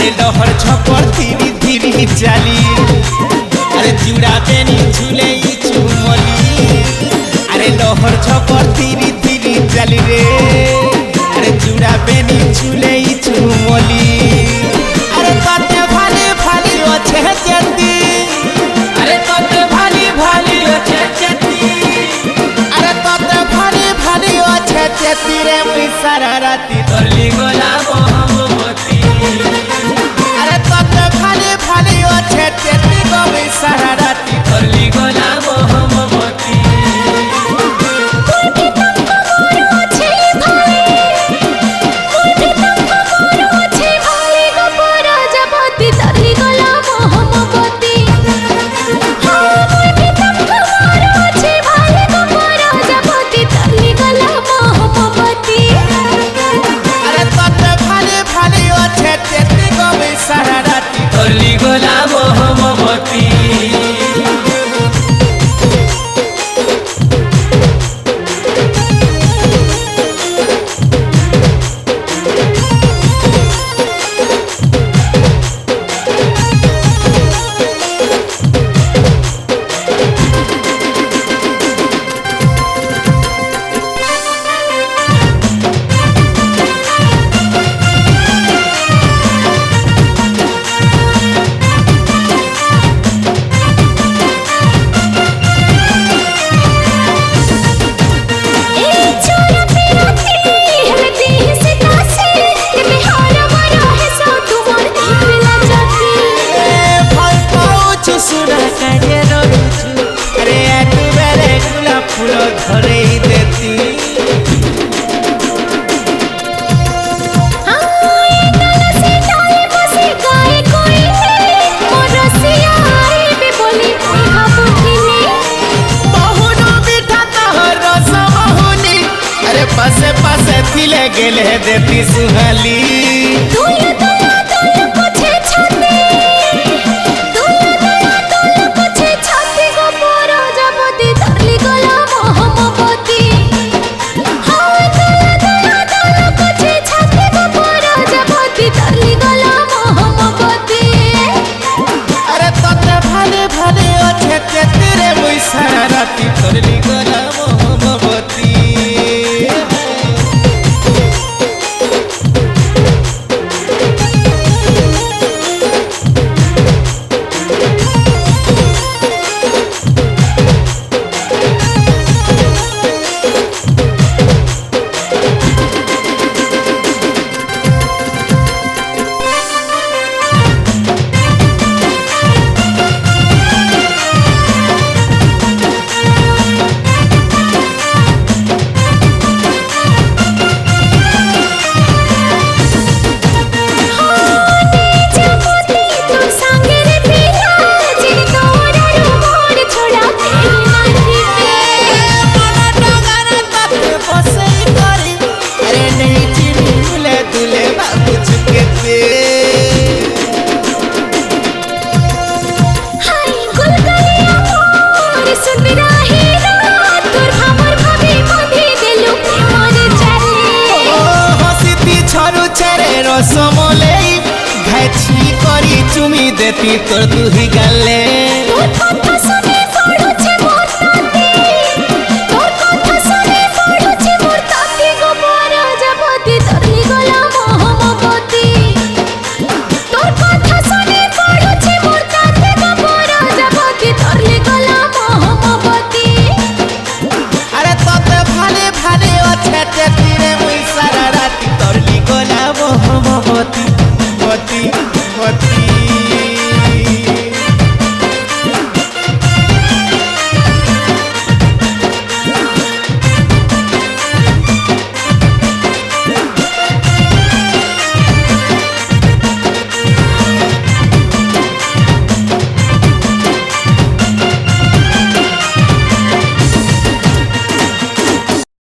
अरे लहर छपर धीरे धीरे चाली अरे चूड़ा बेनी झूले चुमली अरे लहर छपर धीरे धीरे चाली रे अरे चूड़ा बेनी झूले चुमली अरे कते भाली भाली अच्छे चेती अरे कते भाली भाली अच्छे चेती अरे कते भाली भाली अच्छे चेती रे मुई सारा राती तोरली गोला मोहब्बती अरे कते भाली भाली अच्छे चेती गो मुई सारा राती तोरली गोला मोहब्बती तोरली गोला मोहब्बती पासे पासे थिले गेले देती सुहाली दुला दुला दुला पछे छाती दुला दुला दुला पछे छाती गो पोरा जबती तोरली गोला मोहब्बती हाय दुला दुला दुला पछे छाती गो पोरा जबती तोरली गोला मोहब्बती अरे तते भाले भाले अच्छे तेरे मुई सारा राती तोरली गोला मोहब्बती रसमलाई घाची करी चुमी देती तोर दुही गाले।